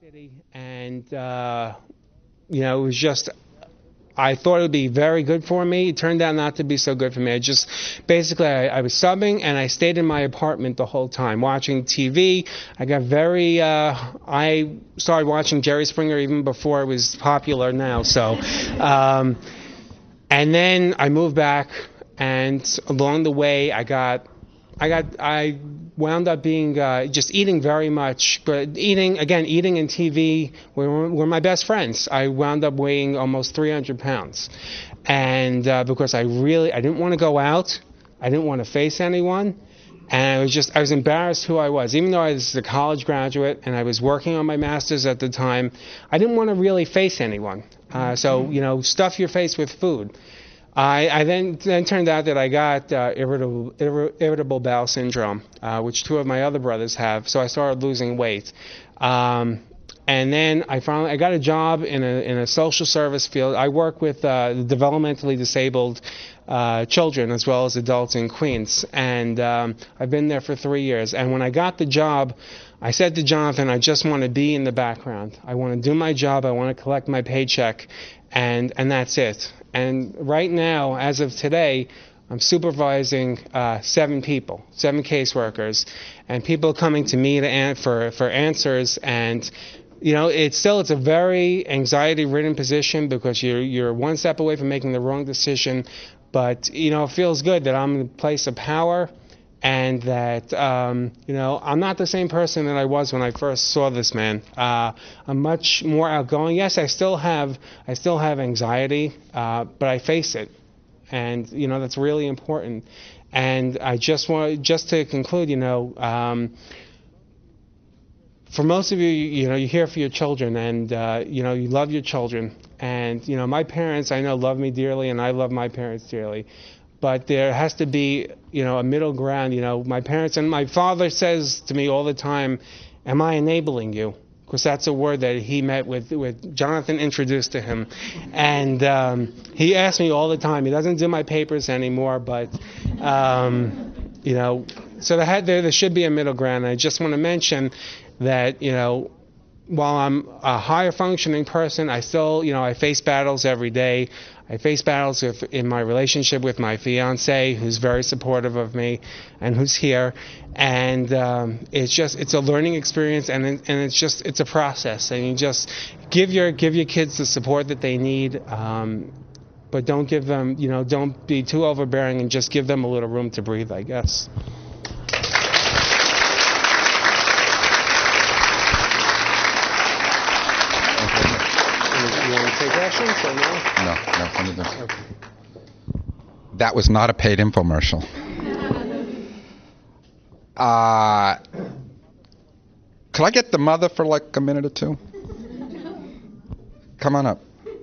City, and it was just. I thought it would be very good for me. It turned out not to be so good for me. I was subbing, and I stayed in my apartment the whole time watching TV. I started watching Jerry Springer even before it was popular now. So, and then I moved back, and along the way, I wound up being just eating very much, but eating and TV were my best friends. I wound up weighing almost 300 pounds, and because I didn't want to go out, I didn't want to face anyone, and I was embarrassed who I was. Even though I was a college graduate and I was working on my master's at the time, I didn't want to really face anyone. So stuff your face with food. I then turned out that I got irritable bowel syndrome, which two of my other brothers have. So I started losing weight, and then I got a job in a social service field. I work with developmentally disabled children as well as adults in Queens, and I've been there for 3 years. And when I got the job, I said to Jonathan, I just want to be in the background. I want to do my job. I want to collect my paycheck, and that's it. And right now, as of today, I'm supervising 7 caseworkers, and people coming to me for answers. And it's a very anxiety-ridden position because you're one step away from making the wrong decision. But it feels good that I'm in a place of power, and that I'm not the same person that I was when I first saw this man. I'm much more outgoing. Yes, I still have anxiety, but I face it, and that's really important. And I just to conclude, for most of you, you're here for your children, and you love your children, and my parents I know love me dearly, and I love my parents dearly. But there has to be, a middle ground. My parents and my father says to me all the time, "Am I enabling you?" Because that's a word that he met with Jonathan introduced to him, and he asks me all the time. He doesn't do my papers anymore, but so there should be a middle ground. And I just want to mention that while I'm a higher functioning person, I still I face battles every day. I face battles in my relationship with my fiance, who's very supportive of me and who's here. And it's a learning experience, and it's a process. And you just give your kids the support that they need, but don't give them don't be too overbearing, and just give them a little room to breathe, I guess. Take questions or no? No. Okay. That was not a paid infomercial. Could I get the mother for like a minute or two? Come on up.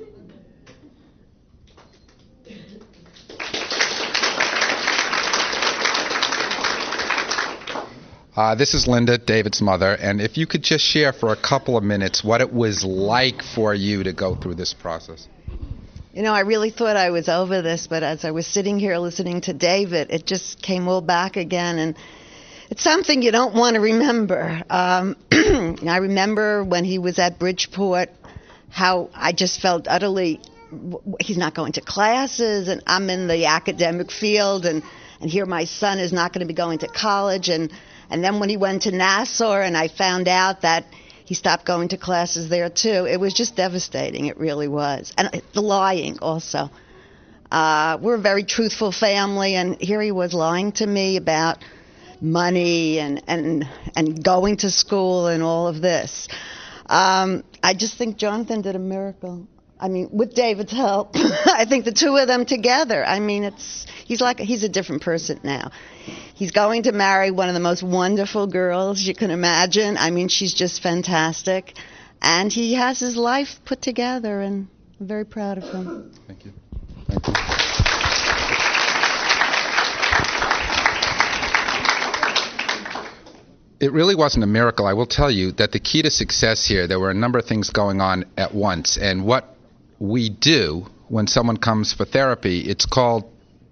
This is Linda, David's mother, and if you could just share for a couple of minutes what it was like for you to go through this process. I really thought I was over this, but as I was sitting here listening to David, it just came all back again, and it's something you don't want to remember. I remember when he was at Bridgeport, how I just felt utterly, he's not going to classes, and I'm in the academic field, and here my son is not going to be going to college, and then when he went to Nassau and I found out that he stopped going to classes there too, it was just devastating. It really was. And the lying also. We're a very truthful family, and here he was lying to me about money and going to school and all of this. I just think Jonathan did a miracle. I mean, with David's help, I think the two of them together, I mean, he's a different person now. He's going to marry one of the most wonderful girls you can imagine. I mean, she's just fantastic. And he has his life put together, and I'm very proud of him. Thank you. It really wasn't a miracle. I will tell you that the key to success here, there were a number of things going on at once. And what we do when someone comes for therapy, it's called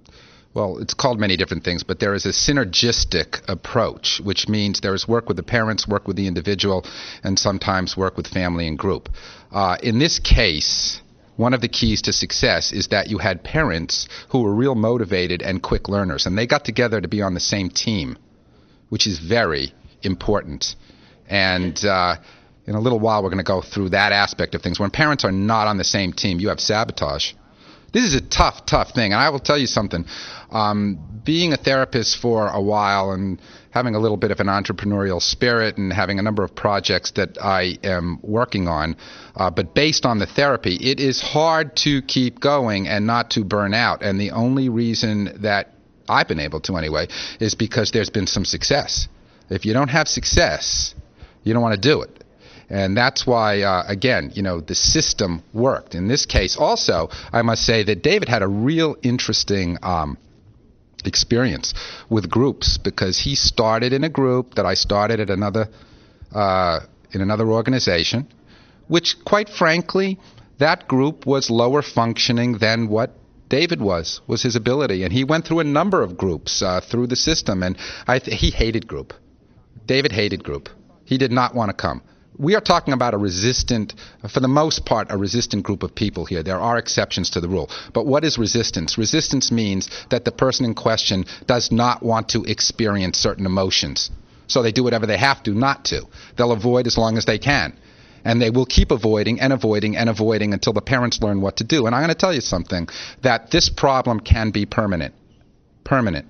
well, it's called many different things, but there is a synergistic approach, which means there is work with the parents, work with the individual, and sometimes work with family and group. In this case, one of the keys to success is that you had parents who were real motivated and quick learners, and they got together to be on the same team, which is very important. And in a little while, we're going to go through that aspect of things. When parents are not on the same team, you have sabotage. This is a tough, tough thing. And I will tell you something. Being a therapist for a while and having a little bit of an entrepreneurial spirit and having a number of projects that I am working on, but based on the therapy, it is hard to keep going and not to burn out. And the only reason that I've been able to anyway is because there's been some success. If you don't have success, you don't want to do it. And that's why, again, the system worked. In this case, also, I must say that David had a real interesting experience with groups, because he started in a group that I started at another in another organization, which, quite frankly, that group was lower functioning than what David was his ability. And he went through a number of groups through the system, and he hated group. David hated group. He did not want to come. We are talking about a resistant, for the most part, a resistant group of people here. There are exceptions to the rule. But what is resistance? Resistance means that the person in question does not want to experience certain emotions. So they do whatever they have to not to. They'll avoid as long as they can. And they will keep avoiding and avoiding and avoiding until the parents learn what to do. And I'm going to tell you something, that this problem can be permanent. Permanent.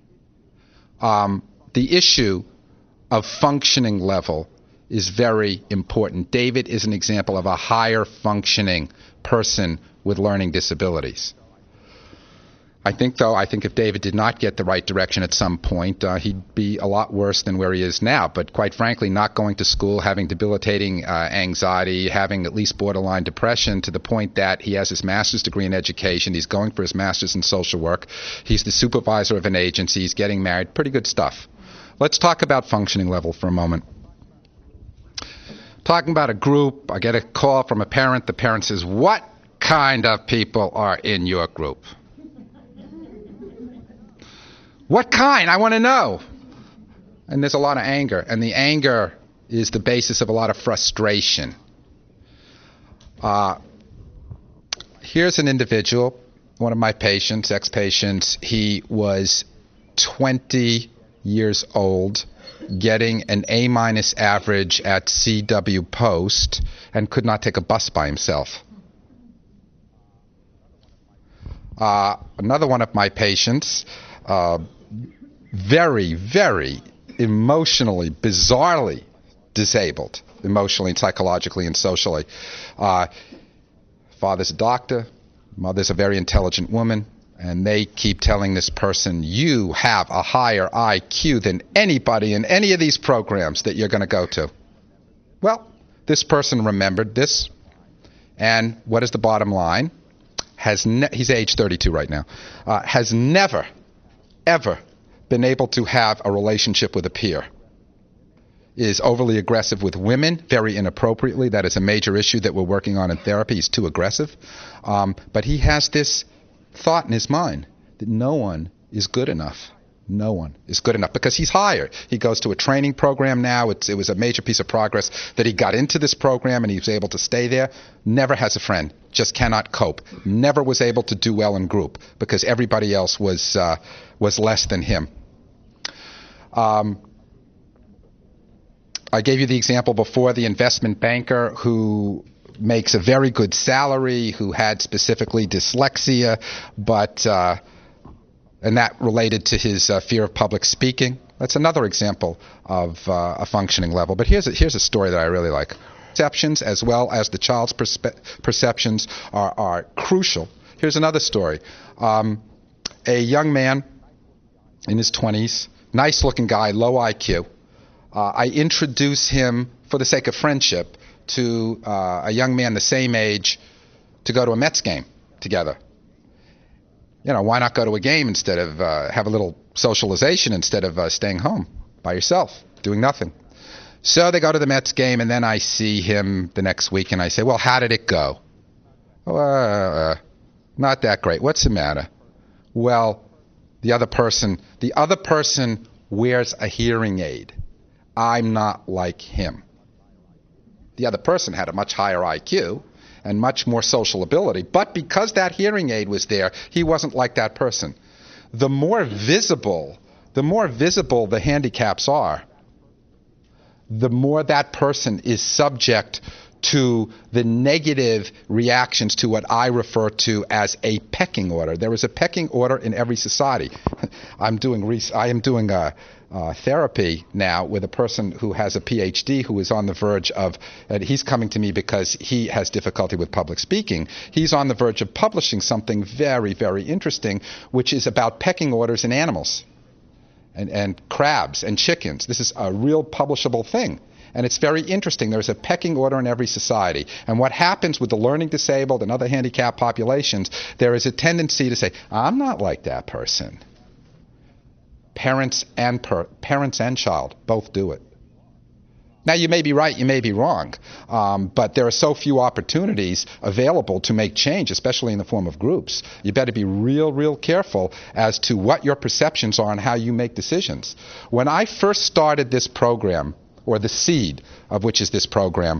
The issue of functioning level is very important. David is an example of a higher functioning person with learning disabilities. I think if David did not get the right direction at some point, he'd be a lot worse than where he is now. But quite frankly, not going to school, having debilitating anxiety, having at least borderline depression, to the point that he has his master's degree in education. He's going for his master's in social work. He's the supervisor of an agency. He's getting married. Pretty good stuff. Let's talk about functioning level for a moment. Talking about a group, I get a call from a parent. The parent says, "What kind of people are in your group?" What kind? I want to know. And there's a lot of anger. And the anger is the basis of a lot of frustration. Here's an individual, one of my patients, ex-patients. He was 20 years old, getting an A- average at CW Post, and could not take a bus by himself. Another one of my patients, very, very emotionally, bizarrely disabled, emotionally, psychologically, and socially. Father's a doctor, mother's a very intelligent woman, and they keep telling this person, "You have a higher IQ than anybody in any of these programs that you're going to go to." Well, this person remembered this, and what is the bottom line? He's age 32 right now, has never, ever been able to have a relationship with a peer. Is overly aggressive with women, very inappropriately. That is a major issue that we're working on in therapy. He's too aggressive. But he has this thought in his mind that no one is good enough. No one is good enough, because he's hired. He goes to a training program now. It was a major piece of progress that he got into this program and he was able to stay there. Never has a friend. Just cannot cope. Never was able to do well in group because everybody else was less than him. I gave you the example before, the investment banker who makes a very good salary, who had specifically dyslexia, but and that related to his fear of public speaking. That's another example of a functioning level. But here's a story that I really like. Perceptions, as well as the child's perceptions, are crucial. Here's another story. A young man in his 20s, nice-looking guy, low IQ. I introduce him, for the sake of friendship, to a young man the same age to go to a Mets game together. Why not go to a game instead of have a little socialization instead of staying home by yourself, doing nothing? So they go to the Mets game, and then I see him the next week, and I say, "Well, how did it go?" "Not that great." "What's the matter?" "Well, The other person wears a hearing aid. I'm not like him. The other person had a much higher IQ and much more social ability, but because that hearing aid was there, he wasn't like that person. The more visible the handicaps are, the more that person is subject to the negative reactions to what I refer to as a pecking order. There is a pecking order in every society. I am doing therapy now with a person who has a PhD who is on the verge of, he's coming to me because he has difficulty with public speaking. He's on the verge of publishing something very, very interesting, which is about pecking orders in animals and crabs and chickens. This is a real publishable thing. And it's very interesting. There's a pecking order in every society. And what happens with the learning disabled and other handicapped populations, there is a tendency to say, I'm not like that person. Parents and child both do it. Now, you may be right, you may be wrong, but there are so few opportunities available to make change, especially in the form of groups. You better be real careful as to what your perceptions are and how you make decisions. When I first started this program, or the seed of which is this program,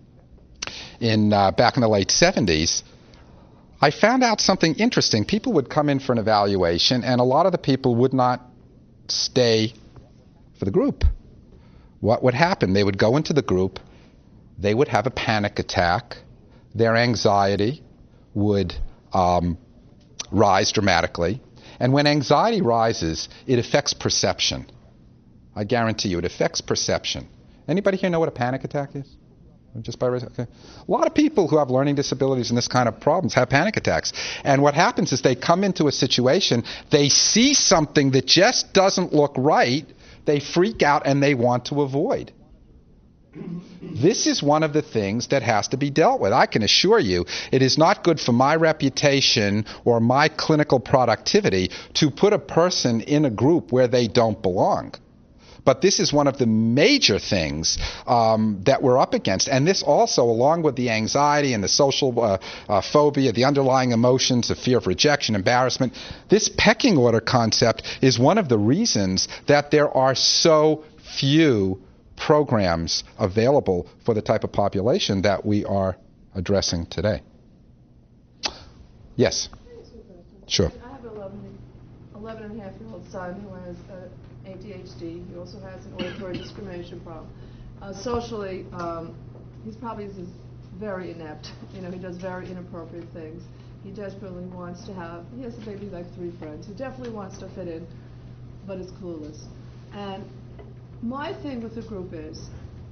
back in the late 70s, I found out something interesting. People would come in for an evaluation, and a lot of the people would not stay for the group. What would happen? They would go into the group, they would have a panic attack, their anxiety would rise dramatically, and when anxiety rises, it affects perception. I guarantee you, it affects perception. Anybody here know what a panic attack is? Just by raising, okay. A lot of people who have learning disabilities and this kind of problems have panic attacks. And what happens is they come into a situation, they see something that just doesn't look right, they freak out and they want to avoid. This is one of the things that has to be dealt with. I can assure you it is not good for my reputation or my clinical productivity to put a person in a group where they don't belong. But this is one of the major things that we're up against. And this also, along with the anxiety and the social phobia, the underlying emotions of fear of rejection, embarrassment, this pecking order concept is one of the reasons that there are so few programs available for the type of population that we are addressing today. Yes? Sure. I have an 11-and-a-half-year-old son who has ADHD. He also has an auditory discrimination problem. Socially, he's probably very inept. You know, he does very inappropriate things. He desperately wants to he has maybe like 3 friends. He definitely wants to fit in, but is clueless. And my thing with the group is,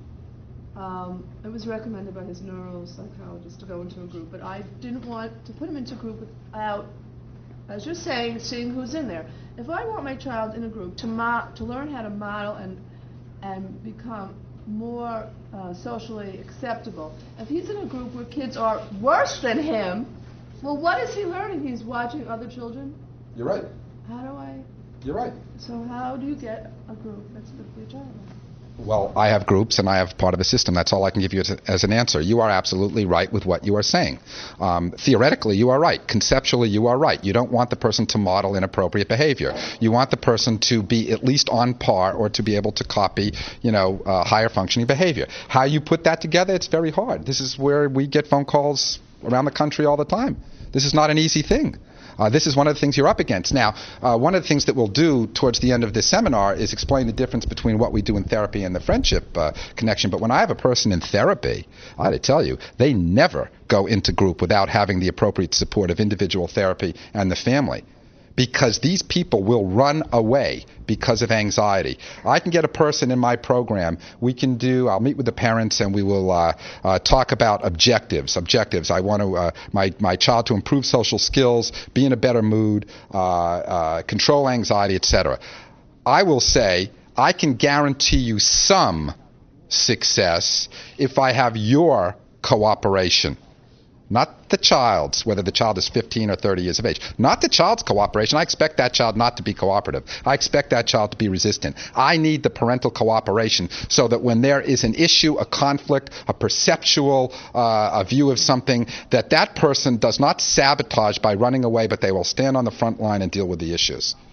it was recommended by his neuropsychologist to go into a group, but I didn't want to put him into a group without, as you're saying, seeing who's in there. If I want my child in a group to learn how to model and become more socially acceptable, if he's in a group where kids are worse than him, well, what is he learning? He's watching other children? You're right. You're right. So how do you get a group that's good for your child? Well, I have groups and I have part of the system. That's all I can give you as an answer. You are absolutely right with what you are saying. Theoretically, you are right. Conceptually, you are right. You don't want the person to model inappropriate behavior. You want the person to be at least on par or to be able to copy, higher functioning behavior. How you put that together, it's very hard. This is where we get phone calls around the country all the time. This is not an easy thing. This is one of the things you're up against. Now, one of the things that we'll do towards the end of this seminar is explain the difference between what we do in therapy and the friendship connection. But when I have a person in therapy, I got to tell you, they never go into group without having the appropriate support of individual therapy and the family. Because these people will run away because of anxiety. I can get a person in my program. I'll meet with the parents and we will talk about objectives. I want my child to improve social skills, be in a better mood, control anxiety, etc. I will say, I can guarantee you some success if I have your cooperation. Not the child's, whether the child is 15 or 30 years of age. Not the child's cooperation. I expect that child not to be cooperative. I expect that child to be resistant. I need the parental cooperation so that when there is an issue, a conflict, a perceptual a view of something, that person does not sabotage by running away, but they will stand on the front line and deal with the issues.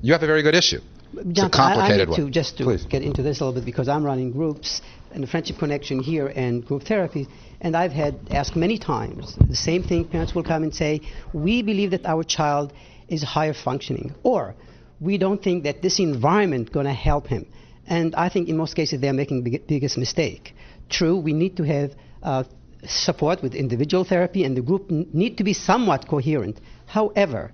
You have a very good issue. It's a complicated one. Just to Please. get into this a little bit, because I'm running groups and the Friendship Connection here and group therapy, and I've had asked many times the same thing. Parents will come and say, we believe that our child is higher functioning, or we don't think that this environment going to help him. And I think in most cases they're making the biggest mistake. True, we need to have support with individual therapy, and the group need to be somewhat coherent. However,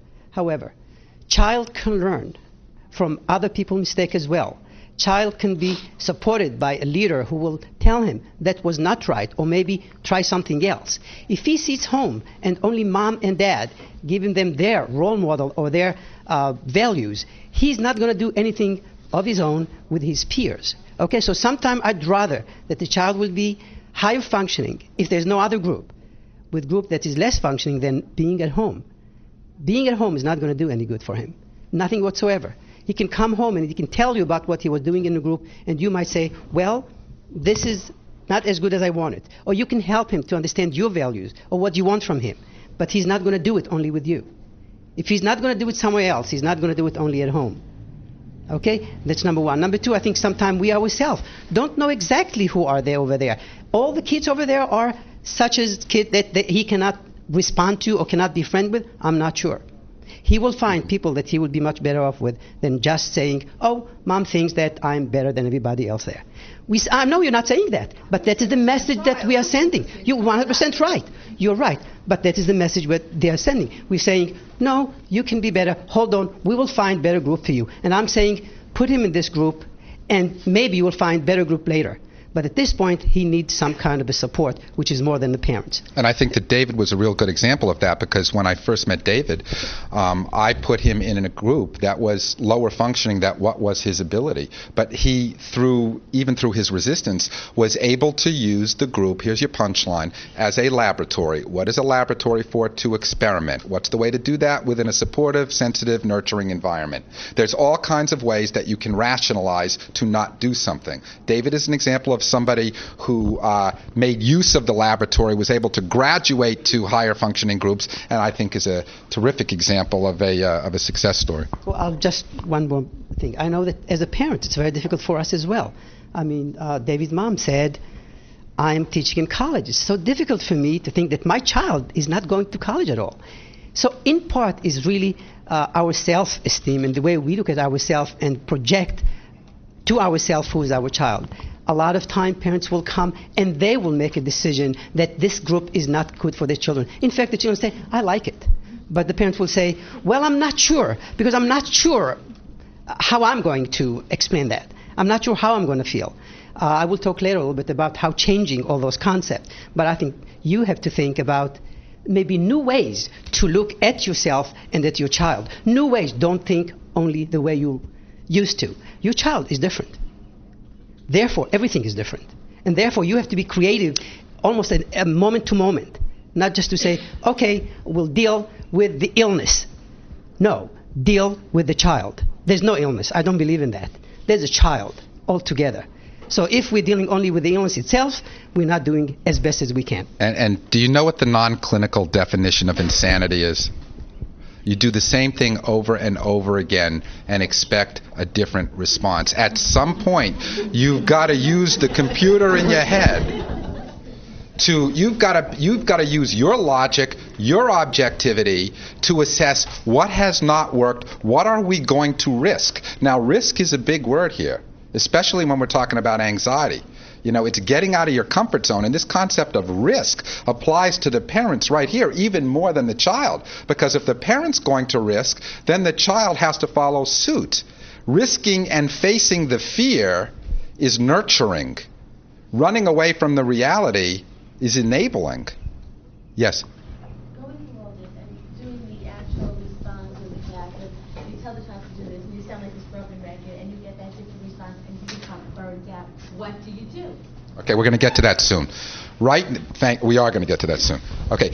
child can learn from other people's mistakes as well. Child can be supported by a leader who will tell him that was not right, or maybe try something else. If he sits home and only mom and dad giving them their role model or their values, he's not going to do anything of his own with his peers. Okay, so sometimes I'd rather that the child will be higher functioning if there's no other group, with group that is less functioning than being at home. Being at home is not going to do any good for him, nothing whatsoever. He can come home and he can tell you about what he was doing in the group, and you might say, well, this is not as good as I wanted. Or you can help him to understand your values or what you want from him, but he's not going to do it only with you. If he's not going to do it somewhere else, he's not going to do it only at home. Okay, that's number one. Number two, I think sometimes we ourselves don't know exactly who are there over there. All the kids over there are such as kid that he cannot respond to or cannot be friend with. I'm not sure. He will find people that he would be much better off with than just saying, oh, mom thinks that I'm better than everybody else there. I know you're not saying that, but that is the message that we are sending. You're 100% right. You're right. But that is the message that they are sending. We're saying, no, you can be better. Hold on. We will find better group for you. And I'm saying, put him in this group, and maybe you will find better group later. But at this point, he needs some kind of a support, which is more than the parents. And I think that David was a real good example of that, because when I first met David, I put him in a group that was lower functioning than what was his ability. But he, even through his resistance, was able to use the group, here's your punchline, as a laboratory. What is a laboratory for? To experiment. What's the way to do that? Within a supportive, sensitive, nurturing environment. There's all kinds of ways that you can rationalize to not do something. David is an example of somebody who made use of the laboratory, was able to graduate to higher functioning groups, and I think is a terrific example of a success story. Well, just one more thing. I know that as a parent, it's very difficult for us as well. I mean, David's mom said, I'm teaching in college. It's so difficult for me to think that my child is not going to college at all. So in part is really our self-esteem and the way we look at ourselves and project to ourselves who is our child. A lot of time parents will come and they will make a decision that this group is not good for their children. In fact, the children say, I like it. But the parents will say, well, I'm not sure, because I'm not sure how I'm going to explain that. I'm not sure how I'm going to feel. I will talk later a little bit about how changing all those concepts. But I think you have to think about maybe new ways to look at yourself and at your child. New ways. Don't think only the way you used to. Your child is different. Therefore, everything is different. And therefore, you have to be creative almost a moment to moment. Not just to say, okay, we'll deal with the illness. No, deal with the child. There's no illness. I don't believe in that. There's a child altogether. So if we're dealing only with the illness itself, we're not doing as best as we can. And do you know what the non-clinical definition of insanity is? You do the same thing over and over again and expect a different response. At some point, you've got to use the computer in your head. You've got to use your logic, your objectivity to assess what has not worked, what are we going to risk. Now, risk is a big word here, especially when we're talking about anxiety. You know, it's getting out of your comfort zone, and this concept of risk applies to the parents right here even more than the child, because if the parent's going to risk, then the child has to follow suit. Risking and facing the fear is nurturing. Running away from the reality is enabling. Yes? Going through all this and doing the actual response of the class, you tell the child to do this, and you sound like this broken record, and you get that different response, and you become burned out. What do you do? Okay, we're going to get to that soon. We are going to get to that soon. Okay,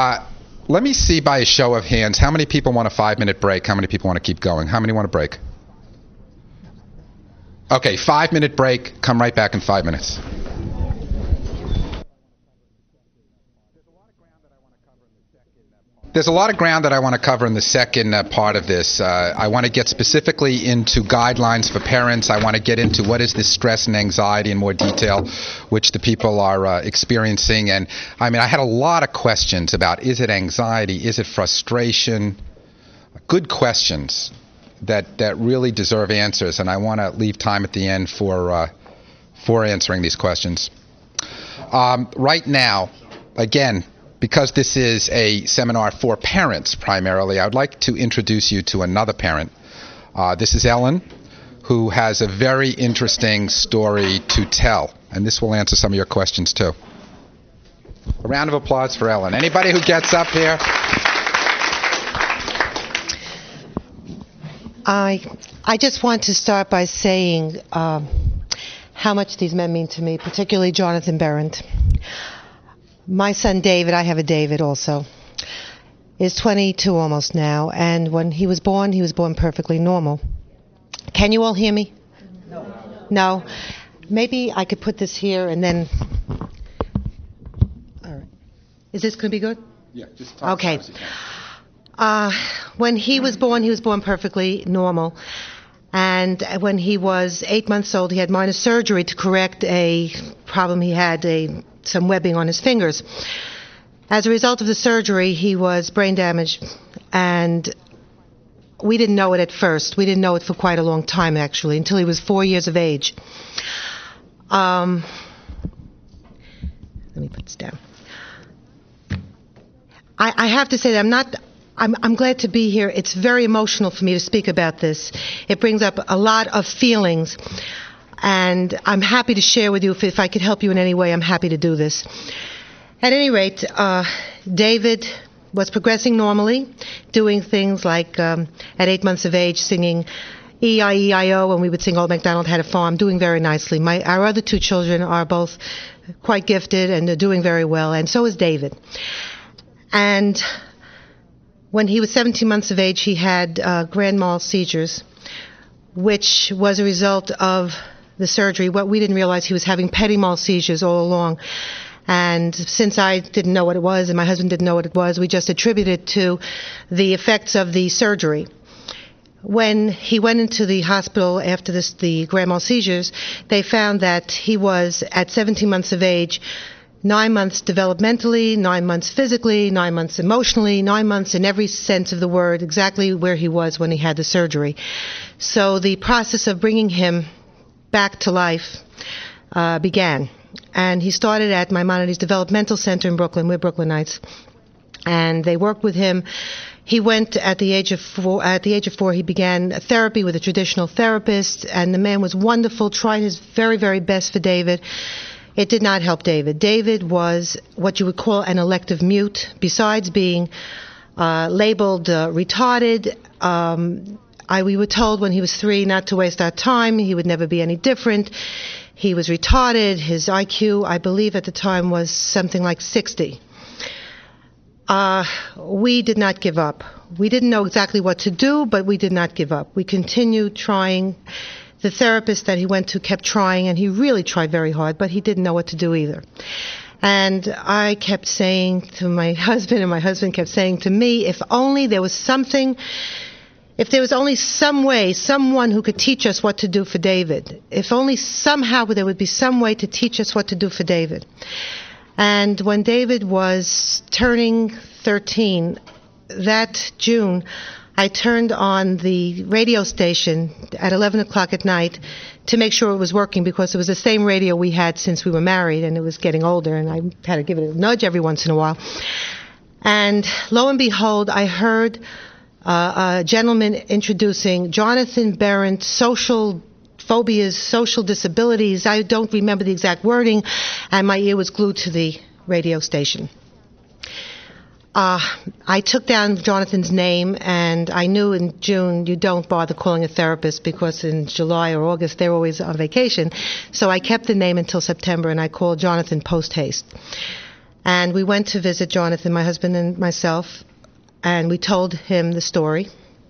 let me see by a show of hands, how many people want a 5-minute break? How many people want to keep going? How many want a break? Okay, 5-minute break. Come right back in 5 minutes. There's a lot of ground that I want to cover in the second part of this. I want to get specifically into guidelines for parents. I want to get into what is this stress and anxiety in more detail, which the people are experiencing. And I mean, I had a lot of questions about, is it anxiety? Is it frustration? Good questions that really deserve answers. And I want to leave time at the end for answering these questions. Right now, again, because this is a seminar for parents primarily, I would like to introduce you to another parent. This is Ellen, who has a very interesting story to tell, and this will answer some of your questions too. A round of applause for Ellen. Anybody who gets up here? I just want to start by saying how much these men mean to me, particularly Jonathan Berendt. My son David, I have a David also, is 22 almost now, and when he was born perfectly normal. Can you all hear me? No? Maybe I could put this here and then... All right. Is this going to be good? Yeah, just talk. Okay. When he was born perfectly normal. And when he was 8 months old, he had minor surgery to correct a problem he had, some webbing on his fingers. As a result of the surgery, he was brain damaged, and we didn't know it at first. We didn't know it for quite a long time, actually, until he was 4 years of age. Let me put this down. I have to say that I'm glad to be here. It's very emotional for me to speak about this. It brings up a lot of feelings, and I'm happy to share with you. If I could help you in any way, I'm happy to do this. At any rate, David was progressing normally, doing things like, at 8 months of age, singing E-I-E-I-O, and we would sing Old MacDonald Had a Farm, doing very nicely. Our other two children are both quite gifted and are doing very well, and so is David. And when he was 17 months of age, he had grand mal seizures, which was a result of the surgery. What we didn't realize, he was having petit mal seizures all along. And since I didn't know what it was and my husband didn't know what it was, we just attributed it to the effects of the surgery. When he went into the hospital after the grand mal seizures, they found that he was, at 17 months of age, 9 months developmentally, 9 months physically, 9 months emotionally, 9 months in every sense of the word, exactly where he was when he had the surgery. So the process of bringing him back to life began. And he started at Maimonides Developmental Center in Brooklyn. We're Brooklynites. And they worked with him. He went at the age of 4. At the age of 4, he began therapy with a traditional therapist, and the man was wonderful, tried his very, very best for David. It did not help David. David was what you would call an elective mute. Besides being labeled retarded, we were told when he was 3 not to waste our time. He would never be any different. He was retarded. His IQ, I believe at the time, was something like 60. We did not give up. We didn't know exactly what to do, but we did not give up. We continued trying. The therapist that he went to kept trying, and he really tried very hard, but he didn't know what to do either. And I kept saying to my husband, and my husband kept saying to me, if only there was something, if there was only some way, someone who could teach us what to do for David, if only somehow there would be some way to teach us what to do for David. And when David was turning 13, that June, I turned on the radio station at 11 o'clock at night to make sure it was working, because it was the same radio we had since we were married, and it was getting older, and I had to give it a nudge every once in a while. And lo and behold, I heard a gentleman introducing Jonathan Berendt, social phobias, social disabilities. I don't remember the exact wording, and my ear was glued to the radio station. I took down Jonathan's name, and I knew in June you don't bother calling a therapist, because in July or August they're always on vacation. So I kept the name until September, and I called Jonathan post haste. And we went to visit Jonathan, my husband and myself, and we told him the story.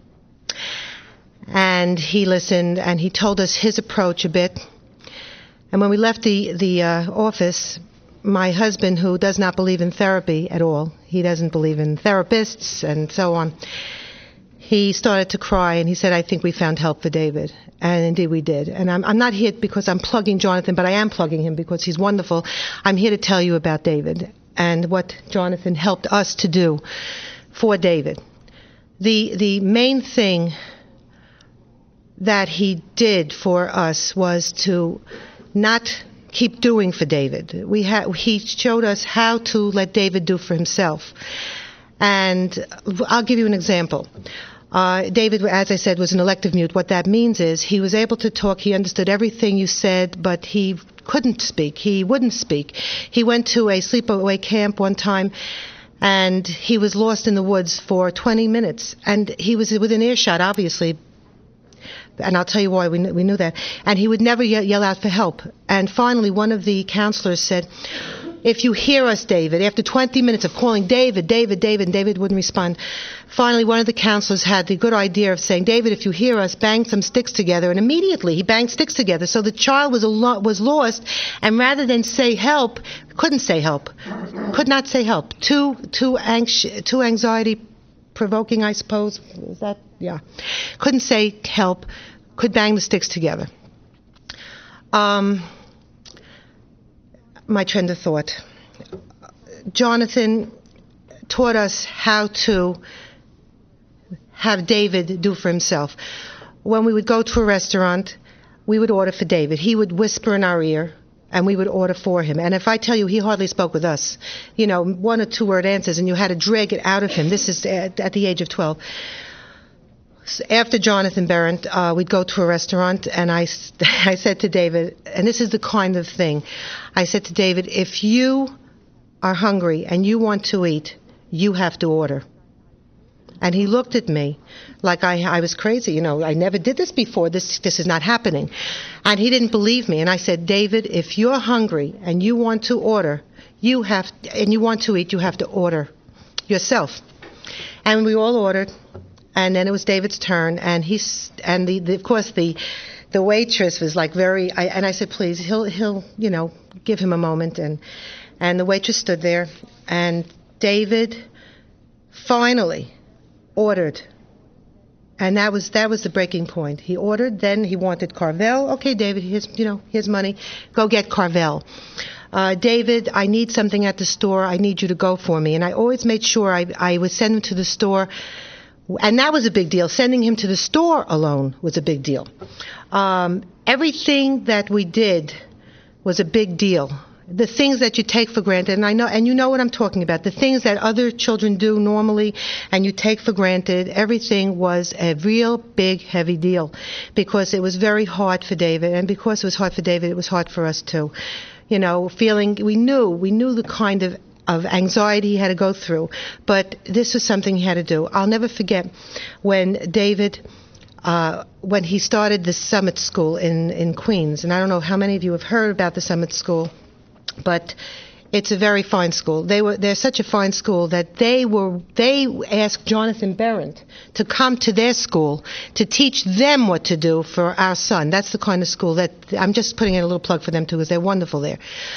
And he listened, and he told us his approach a bit. And when we left the office, my husband, who does not believe in therapy at all, he doesn't believe in therapists and so on, he started to cry and he said, I think we found help for David. And indeed we did. And I'm not here because I'm plugging Jonathan, but I am plugging him because he's wonderful. I'm here to tell you about David and what Jonathan helped us to do for David. The main thing that he did for us was to not keep doing for David. He showed us how to let David do for himself. And I'll give you an example. David, as I said, was an elective mute. What that means is he was able to talk. He understood everything you said, but he couldn't speak. He wouldn't speak. He went to a sleepaway camp one time, and he was lost in the woods for 20 minutes. And he was within earshot, obviously, and I'll tell you why we knew that. And he would never yell out for help. And finally, one of the counselors said, if you hear us, David, after 20 minutes of calling David, and David wouldn't respond, finally one of the counselors had the good idea of saying, David, if you hear us, bang some sticks together. And immediately he banged sticks together. So the child was lost, and rather than say help, could not say help. Too anxiety-provoking, I suppose. Is that? Yeah. Couldn't say help, could bang the sticks together. My trend of thought. Jonathan taught us how to have David do for himself. When we would go to a restaurant, we would order for David. He would whisper in our ear, and we would order for him. And if I tell you, he hardly spoke with us. 1 or 2 word answers, and you had to drag it out of him. This is at the age of 12. After Jonathan Berendt, we'd go to a restaurant, and I said to David, and this is the kind of thing, I said to David, if you are hungry and you want to eat, you have to order. And he looked at me like I was crazy. I never did this before. This is not happening. And he didn't believe me. And I said, David, if you're hungry and you want to order, and you want to eat, you have to order yourself. And we all ordered. And then it was David's turn, and of course the waitress was like and I said, please, he'll give him a moment, and the waitress stood there, and David finally ordered, and that was the breaking point. He ordered, then he wanted Carvel. Okay, David, here's money, go get Carvel. David, I need something at the store. I need you to go for me, and I always made sure I would send him to the store. And that was a big deal. Sending him to the store alone was a big deal. Everything that we did was a big deal. The things that you take for granted, and you know what I'm talking about, the things that other children do normally and you take for granted, everything was a real big, heavy deal because it was very hard for David. And because it was hard for David, it was hard for us too. We knew the kind of anxiety he had to go through, but this was something he had to do. I'll never forget when David, when he started the Summit School in Queens, and I don't know how many of you have heard about the Summit School, but it's a very fine school. They're such a fine school that they asked Jonathan Berendt to come to their school to teach them what to do for our son. That's the kind of school that I'm just putting in a little plug for them too, because they're wonderful there.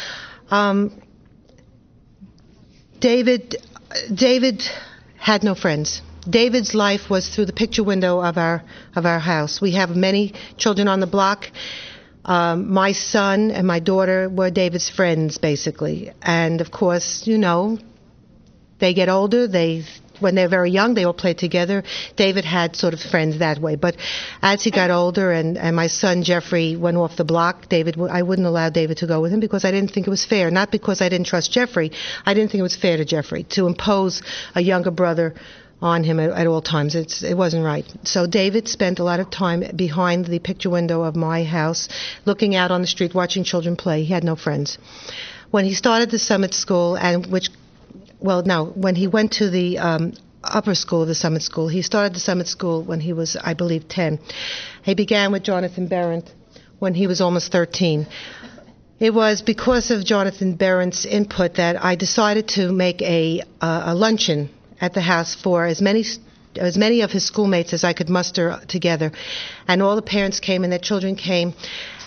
David had no friends. David's life was through the picture window of our house. We have many children on the block. My son and my daughter were David's friends, basically. And of course, they get older. When they're very young, they all play together. David had sort of friends that way. But as he got older and my son Jeffrey went off the block, I wouldn't allow David to go with him because I didn't think it was fair. Not because I didn't trust Jeffrey. I didn't think it was fair to Jeffrey to impose a younger brother on him at all times. It wasn't right. So David spent a lot of time behind the picture window of my house, looking out on the street, watching children play. He had no friends. When he started the Summit School, when he went to the upper school of the Summit School, he started the Summit School when he was, I believe, 10. He began with Jonathan Berendt when he was almost 13. It was because of Jonathan Berendt's input that I decided to make a luncheon at the house for as many of his schoolmates as I could muster together. And all the parents came and their children came.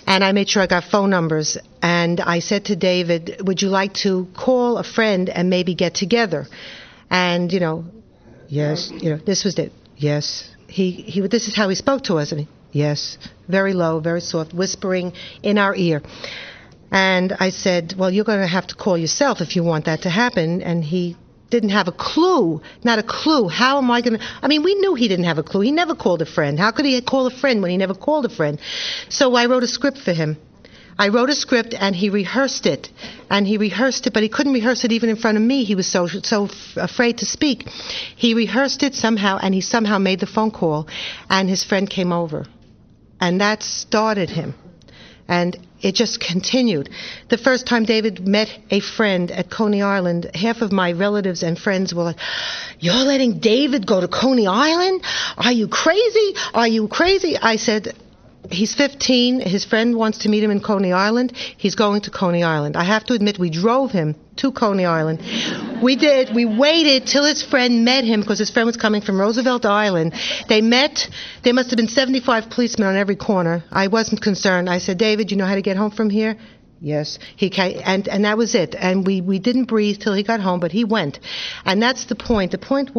And I made sure I got phone numbers. And I said to David, would you like to call a friend and maybe get together? And, yes, this was it. Yes. This is how he spoke to us. And yes, very low, very soft, whispering in our ear. And I said, well, you're going to have to call yourself if you want that to happen. And he didn't have a clue, not a clue. How am I going to... we knew he didn't have a clue. He never called a friend. How could he call a friend when he never called a friend? So I wrote a script for him. I wrote a script and he rehearsed it. And he rehearsed it, but he couldn't rehearse it even in front of me. He was so afraid to speak. He rehearsed it somehow, and he somehow made the phone call. And his friend came over. And that started him. And it just continued. The first time David met a friend at Coney Island, half of my relatives and friends were like, you're letting David go to Coney Island? Are you crazy? Are you crazy? I said, he's 15. His friend wants to meet him in Coney Island. He's going to Coney Island. I have to admit, we drove him to Coney Island. We did. We waited till his friend met him because his friend was coming from Roosevelt Island. They met. There must have been 75 policemen on every corner. I wasn't concerned. I said, David, you know how to get home from here? Yes. And that was it. And we didn't breathe till he got home, but he went. And that's the point. The point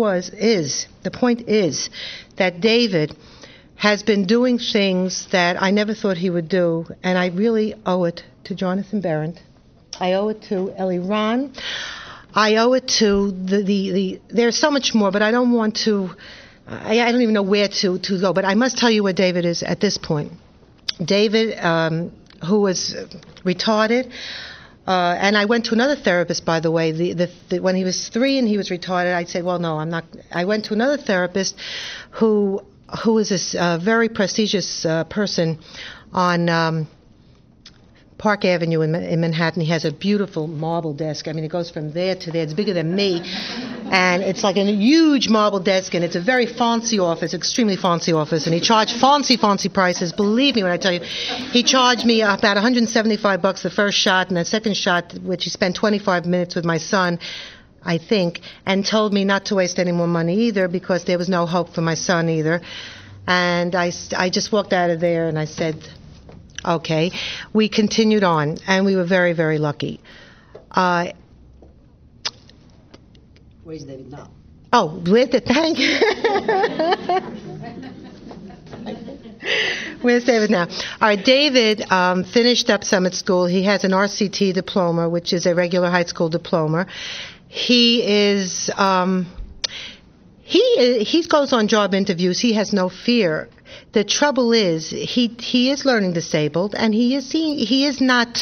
is that David has been doing things that I never thought he would do, and I really owe it to Jonathan Berendt. I owe it to Ellie Ron. I owe it to there's so much more, but I don't want to, I don't even know where to go, but I must tell you where David is at this point. David, who was retarded, and I went to another therapist, by the way. When he was 3 and he was retarded, I said, well, no, I'm not. I went to another therapist who is this very prestigious person on Park Avenue in Manhattan. He has a beautiful marble desk. It goes from there to there. It's bigger than me. And it's like a huge marble desk, and it's a very fancy office, extremely fancy office. And he charged fancy prices. Believe me when I tell you. He charged me about $175 the first shot, and the second shot, which he spent 25 minutes with my son, I think, and told me not to waste any more money either because there was no hope for my son either. And I just walked out of there and I said, okay. We continued on, and we were very, very lucky. Where's David now? Oh, with it, thank you. Where's David now? All right, David finished up Summit School. He has an RCT diploma, which is a regular high school diploma. He is, he goes on job interviews. He has no fear. The trouble is, he is learning disabled, and he is not,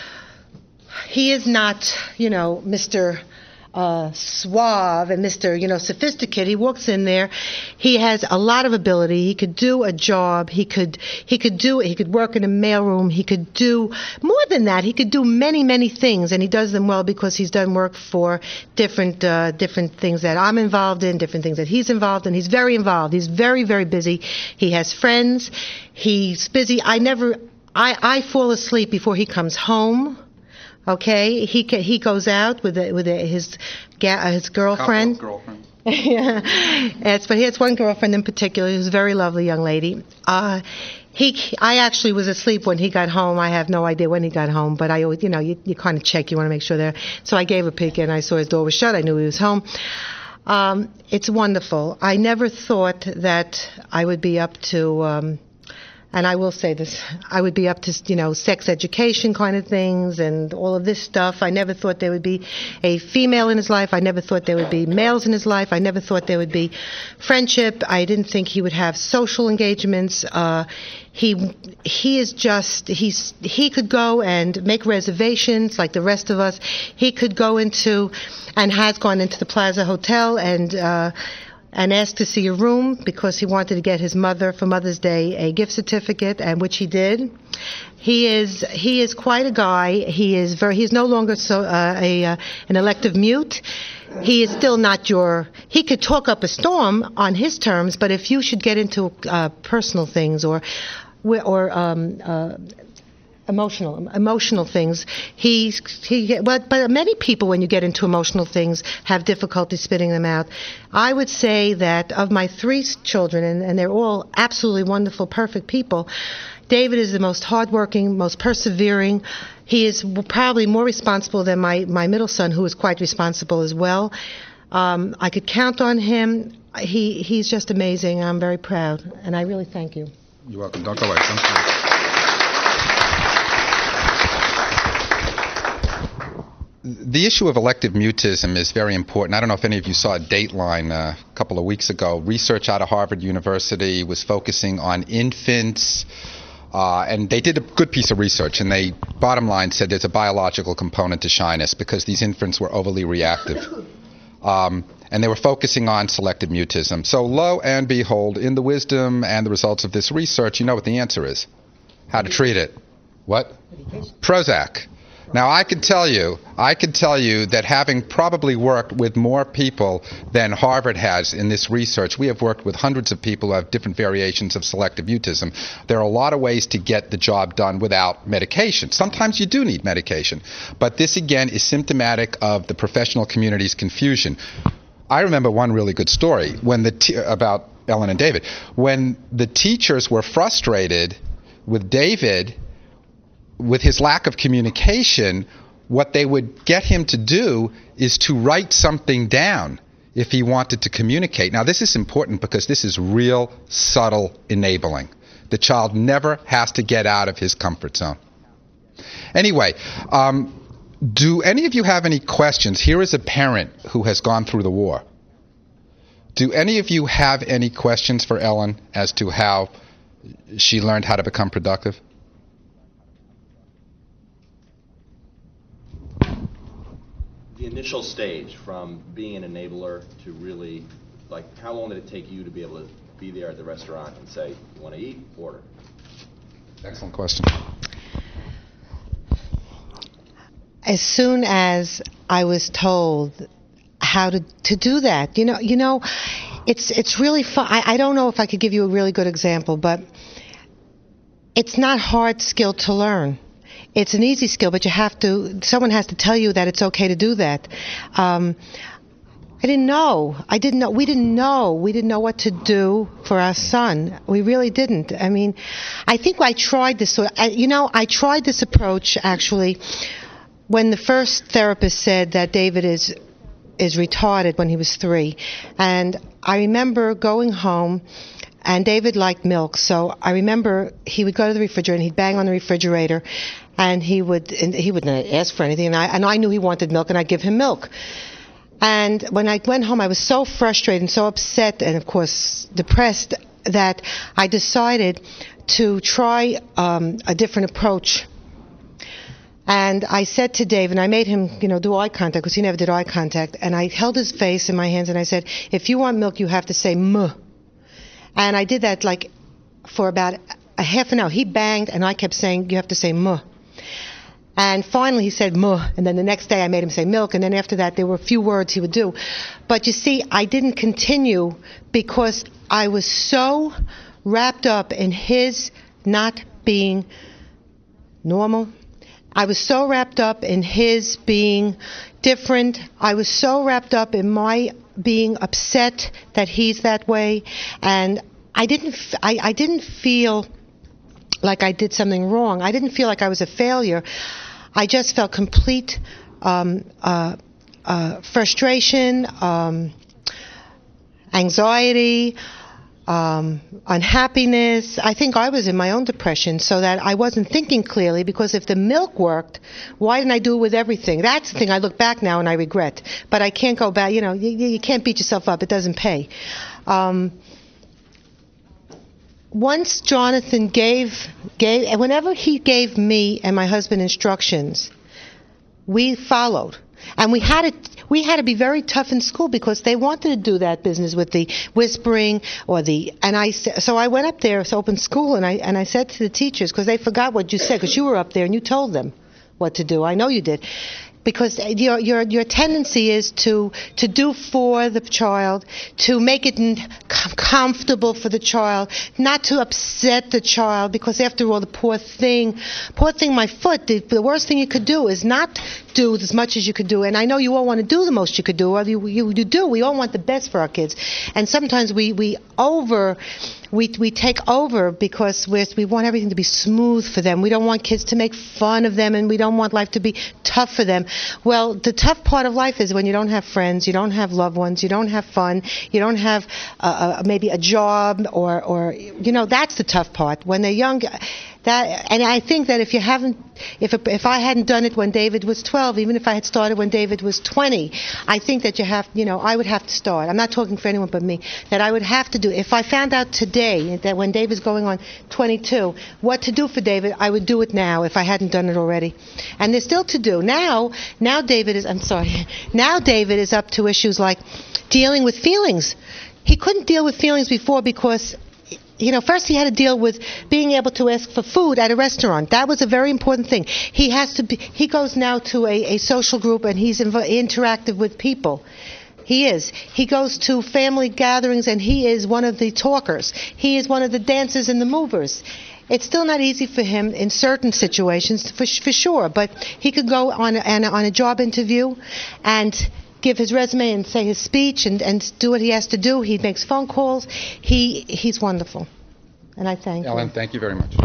Mr. Suave and Mr. Sophisticated. He walks in there. He has a lot of ability. He could do a job. He could work in a mailroom. He could do more than that. He could do many, many things, and he does them well because he's done work for different things that I'm involved in, different things that he's involved in. He's very involved. He's very, very busy. He has friends. He's busy. I fall asleep before he comes home. Okay, he goes out with his girlfriend. Couple of girlfriends. Yeah, but he has one girlfriend in particular who's a very lovely young lady. I actually was asleep when he got home. I have no idea when he got home, but I always, you kind of check. You want to make sure there. So I gave a peek and I saw his door was shut. I knew he was home. It's wonderful. I never thought that I would be up to. And I will say this, I would be up to, sex education kind of things and all of this stuff. I never thought there would be a female in his life. I never thought there would be males in his life. I never thought there would be friendship. I didn't think he would have social engagements. He could go and make reservations like the rest of us. He could go into, and has gone into the Plaza Hotel and asked to see a room because he wanted to get his mother for Mother's Day a gift certificate, and which he did. He is quite a guy. He's no longer an elective mute. He is still not he could talk up a storm on his terms, but if you should get into personal things or emotional things. But many people, when you get into emotional things, have difficulty spitting them out. I would say that of my 3 children, and they're all absolutely wonderful, perfect people, David is the most hardworking, most persevering. He is probably more responsible than my middle son, who is quite responsible as well. I could count on him. He's just amazing. I'm very proud, and I really thank you. You're welcome. Don't go away. Thank you. The issue of elective mutism is very important. I don't know if any of you saw Dateline a couple of weeks ago. Research out of Harvard University was focusing on infants, and they did a good piece of research, and they, bottom line, said there's a biological component to shyness because these infants were overly reactive. And they were focusing on selective mutism. So lo and behold, in the wisdom and the results of this research, you know what the answer is. How to treat it. What? Prozac. Now, I can tell you that having probably worked with more people than Harvard has in this research, we have worked with hundreds of people who have different variations of selective mutism. There are a lot of ways to get the job done without medication. Sometimes you do need medication. But this, again, is symptomatic of the professional community's confusion. I remember one really good story about Ellen and David. When the teachers were frustrated with David, with his lack of communication, what they would get him to do is to write something down if he wanted to communicate. Now, this is important because this is real subtle enabling. The child never has to get out of his comfort zone. Anyway, do any of you have any questions? Here is a parent who has gone through the war. Do any of you have any questions for Ellen as to how she learned how to become productive? The initial stage from being an enabler to really, like, how long did it take you to be able to be there at the restaurant and say, you want to eat? Order. Excellent question. As soon as I was told how to do that, you know, it's really fun. I don't know if I could give you a really good example, but it's not hard skill to learn. It's an easy skill, but someone has to tell you that it's okay to do that. I didn't know. We didn't know what to do for our son. We really didn't. I mean, I think I tried this. I tried this approach actually when the first therapist said that David is retarded when he was 3, and I remember going home. And David liked milk, so I remember he would go to the refrigerator and he'd bang on the refrigerator, and he would not ask for anything, and I knew he wanted milk, and I'd give him milk. And when I went home, I was so frustrated and so upset, and of course depressed, that I decided to try a different approach. And I said to Dave, and I made him, do eye contact, because he never did eye contact, and I held his face in my hands, and I said, if you want milk, you have to say "muh." And I did that for about a half an hour. He banged, and I kept saying, you have to say "muh." And finally he said "muh." And then the next day I made him say milk. And then after that there were a few words he would do. But you see, I didn't continue because I was so wrapped up in his not being normal. I was so wrapped up in his being different. I was so wrapped up in my being upset that he's that way, and I didn't feel like I did something wrong. I didn't feel like I was a failure. I just felt complete frustration, anxiety, unhappiness. I think I was in my own depression, so that I wasn't thinking clearly, because if the milk worked, why didn't I do it with everything? That's the thing I look back now and I regret. But I can't go back, you can't beat yourself up. It doesn't pay. Once Jonathan whenever he gave me and my husband instructions, we followed. And we had to be very tough in school because they wanted to do that business with the whispering so I went up there, it's open school, and I said to the teachers, because they forgot what you said, because you were up there and you told them what to do. I know you did. Because your tendency is to do for the child, to make it comfortable for the child, not to upset the child, because after all, the poor thing, my foot, the worst thing you could do is not do as much as you could do. And I know you all want to do the most you could do, or you do. We all want the best for our kids. And sometimes we we take over because we want everything to be smooth for them. We don't want kids to make fun of them, and we don't want life to be tough for them. Well, the tough part of life is when you don't have friends, you don't have loved ones, you don't have fun, you don't have maybe a job, or that's the tough part. When they're young, and I think that if I hadn't done it when David was 12, even if I had started when David was 20, I think that I would have to start. I'm not talking for anyone but me. That I would have to do. If I found out today that when David's going on 22, what to do for David, I would do it now if I hadn't done it already. And there's still to do. Now David is up to issues like dealing with feelings. He couldn't deal with feelings before because first he had to deal with being able to ask for food at a restaurant. That was a very important thing. He goes now to a social group, and he's interactive with people. He goes to family gatherings, and he is one of the talkers. He is one of the dancers and the movers. It's still not easy for him in certain situations, for sure, but he could go on a job interview and give his resume and say his speech and do what he has to do. He makes phone calls. He's wonderful. And I thank you. Ellen, thank you very much.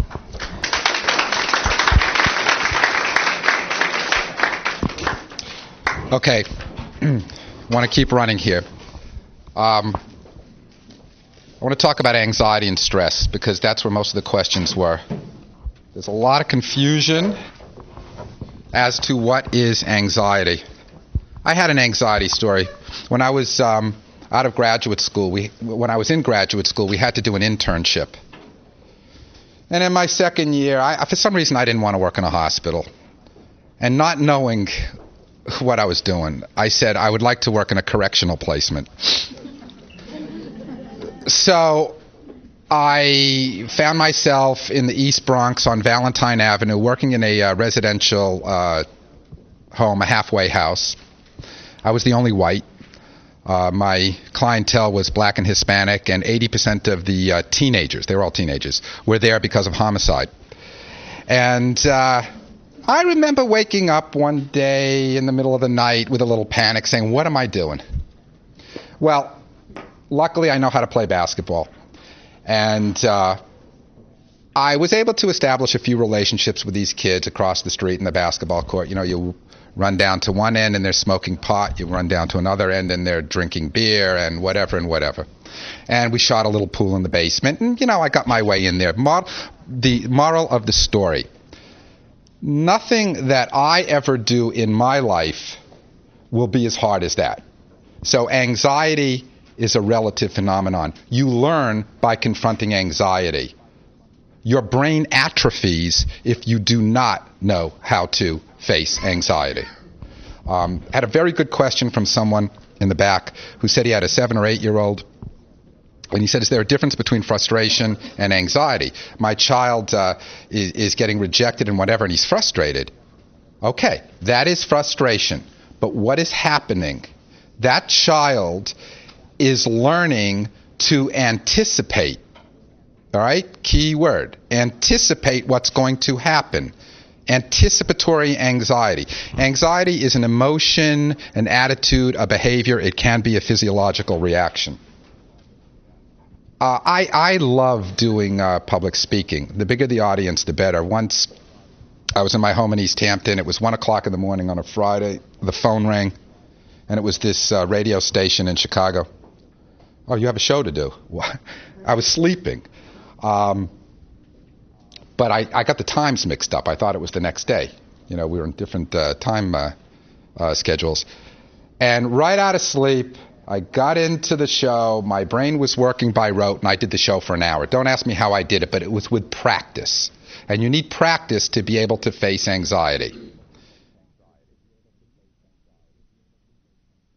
Okay. Want to keep running here. I want to talk about anxiety and stress because that's where most of the questions were. There's a lot of confusion as to what is anxiety. I had an anxiety story. When I was out of graduate school, when I was in graduate school, we had to do an internship. And in my second year, for some reason, I didn't want to work in a hospital. And not knowing what I was doing, I said I would like to work in a correctional placement. So I found myself in the East Bronx on Valentine Avenue working in a residential home, a halfway house. I was the only white. My clientele was black and Hispanic, and 80% of the teenagers, they were all teenagers, were there because of homicide. And I remember waking up one day in the middle of the night with a little panic saying, what am I doing? Well, luckily I know how to play basketball. And I was able to establish a few relationships with these kids across the street in the basketball court. You run down to one end and they're smoking pot. You run down to another end and they're drinking beer and whatever and whatever. And we shot a little pool in the basement. And, I got my way in there. The moral of the story. Nothing that I ever do in my life will be as hard as that. So anxiety is a relative phenomenon. You learn by confronting anxiety. Your brain atrophies if you do not know how to face anxiety. Had a very good question from someone in the back who said he had a 7 or 8 year old, and he said, is there a difference between frustration and anxiety? My child is getting rejected and whatever, and he's frustrated. Okay, that is frustration. But what is happening? That child is learning to anticipate. All right? Key word. Anticipate what's going to happen. Anticipatory anxiety. Anxiety is an emotion, an attitude, a behavior. It can be a physiological reaction. I love doing public speaking. The bigger the audience, the better. Once I was in my home in East Hampton. It was 1 o'clock in the morning on a Friday. The phone rang, and it was this radio station in Chicago. Oh, you have a show to do. I was sleeping. But I got the times mixed up. I thought it was the next day. We were in different time schedules. And right out of sleep, I got into the show. My brain was working by rote, and I did the show for an hour. Don't ask me how I did it, but it was with practice. And you need practice to be able to face anxiety.